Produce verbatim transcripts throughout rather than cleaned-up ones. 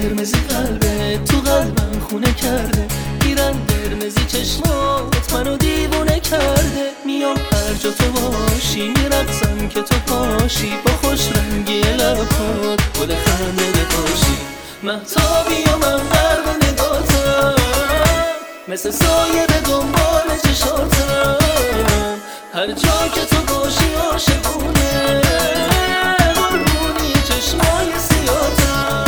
قرمزی قلبه تو قلبم خونه کرده، پیرن قرمزی چشمات منو دیوونه کرده. میام هر جا تو باشی میرقصم که تو پاشی، با خوش رنگی لبات گل خنده بپاشی. مهتابی و من غرق نگاتم، مثل سایه به دنبال چشاتم. هر جا که تو باشی عاشقونه، قربونی چشمای سیاتم.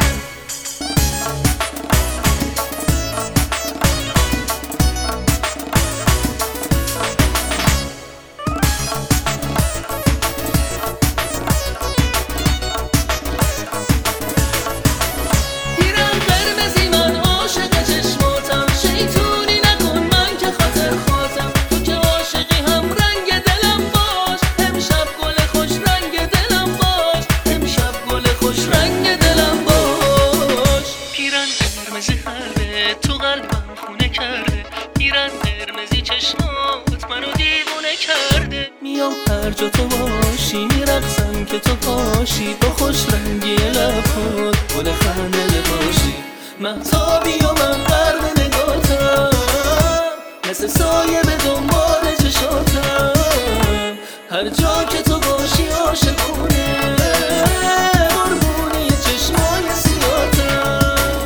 تو قلبم خونه کرده، پیرن قرمزی چشمات منو دیوونه کرده. میام هر جا تو باشی میرقصم که تو پاشی، با خوش رنگی لبات گل خنده بپاشی. مهتابی و من غرق نگاتم، مثل سایه به دنبال چشاتم. هر جا که تو باشی عاشقونه، قربونی چشمای سیاتم.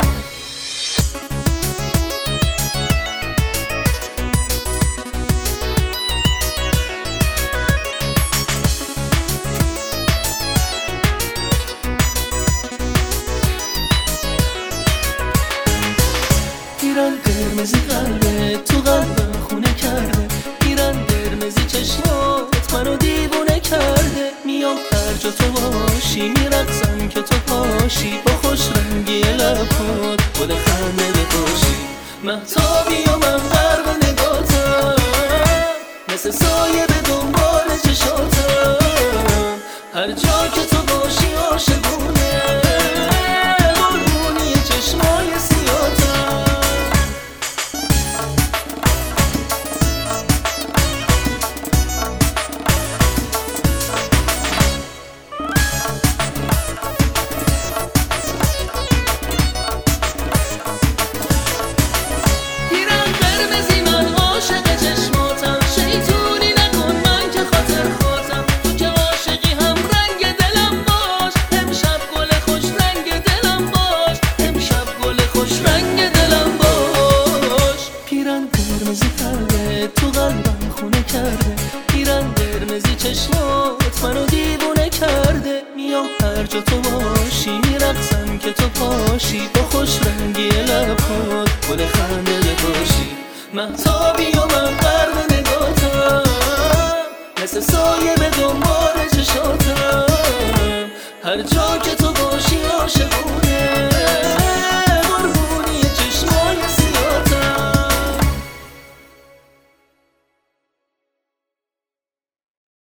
پیرن قرمزی قلبه تو قلبم خونه کرده، پیرن قرمزی چشمات منو دیوونه کرده. میام هر جا تو باشی میرقصم که تو پاشی، با خوش رنگی لبات گل خنده بپاشی. مهتابی و من غرق نگاتم، مثل سایه به دنبال چشاتم. هر جا که تو باشی عاشقونه، قربونی چشمای سیاتم. قرمزی قلبه تو قلبم خونه کرده، پیرن قرمزی چشمات منو دیوونه کرده. میام هر جا تو باشی میرقصم که تو پاشی، با خوش رنگی لبات گل خنده بپاشی. مهتابی و من غرق نگاتم، مثل سایه به دنبال چشاتم. هر جا که تو باشی عاشقونه،